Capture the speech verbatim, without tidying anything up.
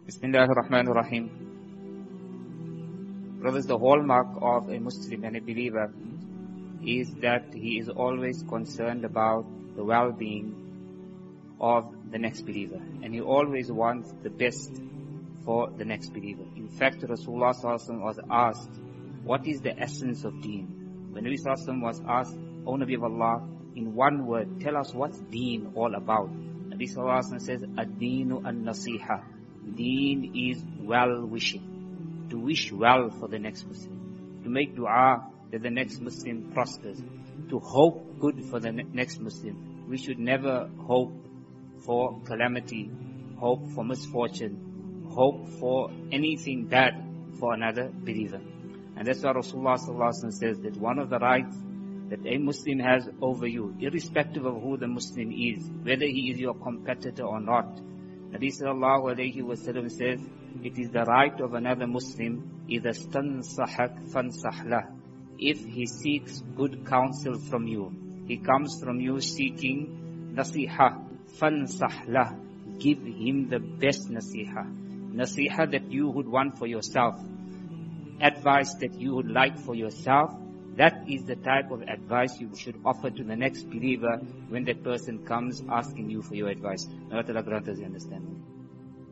Bismillahir Rahmanir Rahim. Brothers, the hallmark of a Muslim and a believer is that he is always concerned about the well-being of the next believer, and he always wants the best for the next believer. In fact, Rasulullah Sallallahu Alaihi Wasallam was asked, what is the essence of deen? When Nabi Sallallahu Alaihi Wasallam was asked, O Nabi of Allah, in one word, tell us what's deen all about. Nabi Sallallahu Alaihi Wasallam says, ad-deenu an-nasiha. Deen is well-wishing, to wish well for the next Muslim, to make dua that the next Muslim prospers, to hope good for the ne- next Muslim. We should never hope for calamity, hope for misfortune, hope for anything bad for another believer. And that's why Rasulullah Sallallahu Alaihi Wasallam says that one of the rights that a Muslim has over you, irrespective of who the Muslim is, whether he is your competitor or not, Nabi Sallallahu Alaihi Wasallam says, it is the right of another Muslim, إِذَا اسْتَنْصَحَكْ فَانْصَحْ لَهُ. If he seeks good counsel from you, he comes from you seeking nasiha, فَانْصَحْ لَهُ. Give him the best nasiha. Nasiha that you would want for yourself. Advice that you would like for yourself. That is the type of advice you should offer to the next believer when that person comes asking you for your advice. May Allah grant us the understanding.